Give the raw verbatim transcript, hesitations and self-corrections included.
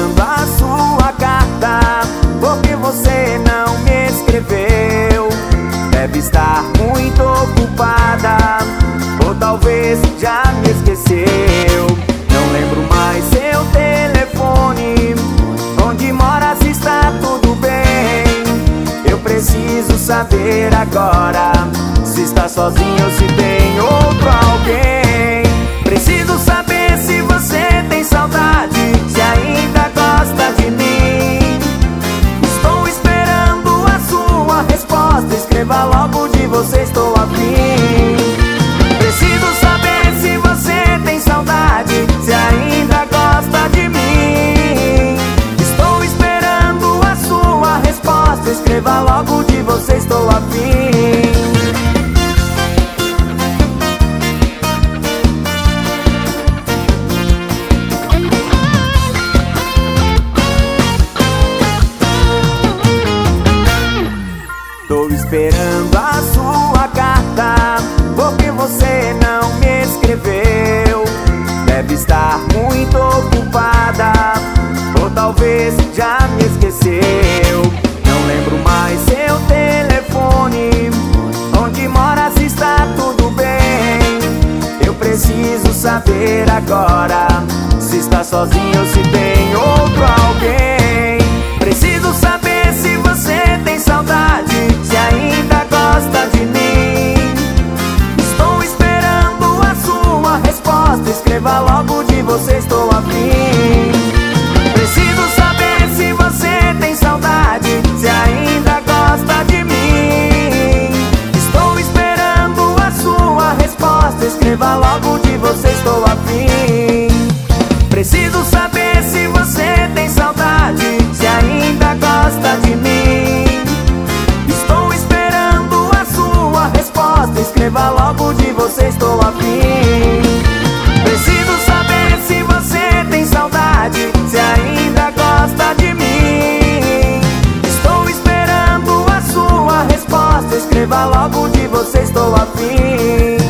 esperando a sua carta, porque você não me escreveu. Deve estar muito ocupada, ou talvez já me esqueceu. Não lembro mais seu telefone, onde mora, se está tudo bem. Eu preciso saber agora se está sozinho ou se tem outro alguém. Preciso saber se você tem saudade, se ainda gosta de mim. Estou esperando a sua resposta, escreva logo, de você estou afim. Preciso saber se você tem saudade, se ainda gosta de mim. Estou esperando a sua resposta, escreva logo, de você estou afim. Tô esperando a sua carta, porque você não me escreveu. Deve estar muito ocupada, ou talvez já me esqueceu. Não lembro mais seu telefone, onde mora, se está tudo bem. Eu preciso saber agora se está sozinho ou se tem outro alguém. Preciso saber se você tem saudade, se ainda gosta de mim. Estou esperando a sua resposta, escreva logo, de você estou afim. Preciso saber se você tem saudade, se ainda gosta de mim. Estou esperando a sua resposta, escreva logo, de você estou afim. Preciso saber se você tem saudade, se ainda gosta de mim. Estou esperando a sua resposta, escreva logo, de você estou afim. Preciso saber se você tem saudade, se ainda gosta de mim. Estou esperando a sua resposta, escreva logo, de você estou afim.